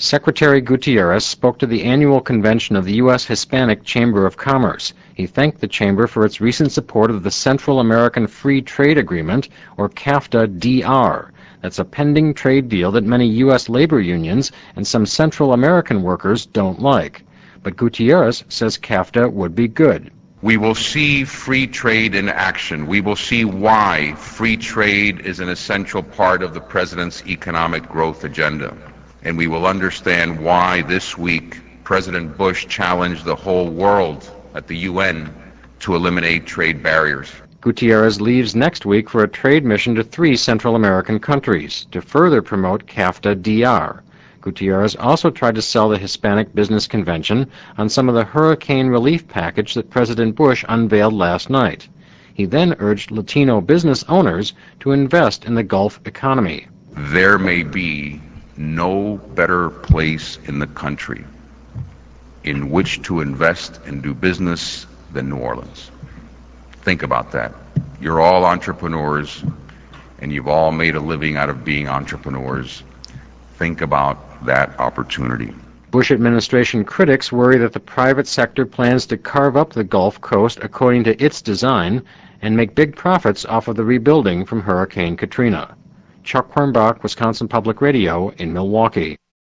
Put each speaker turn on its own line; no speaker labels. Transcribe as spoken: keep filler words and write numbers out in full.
Secretary Gutierrez spoke to the annual convention of the U S Hispanic Chamber of Commerce. He thanked the chamber for its recent support of the Central American Free Trade Agreement, or CAFTA D R. That's a pending trade deal that many U S labor unions and some Central American workers don't like. But Gutierrez says CAFTA would be good.
We will see free trade in action. We will see why free trade is an essential part of the President's economic growth agenda. And we will understand why this week President Bush challenged the whole world at the U N to eliminate trade barriers.
Gutierrez leaves next week for a trade mission to three Central American countries to further promote CAFTA D R. Gutierrez also tried to sell the Hispanic Business Convention on some of the hurricane relief package that President Bush unveiled last night. He then urged Latino business owners to invest in the Gulf economy.
There may be no better place in the country in which to invest and do business than New Orleans. Think about that. You're all entrepreneurs, and you've all made a living out of being entrepreneurs. Think about that opportunity.
Bush administration critics worry that the private sector plans to carve up the Gulf Coast according to its design and make big profits off of the rebuilding from Hurricane Katrina. Chuck Quirmbach, Wisconsin Public Radio in Milwaukee.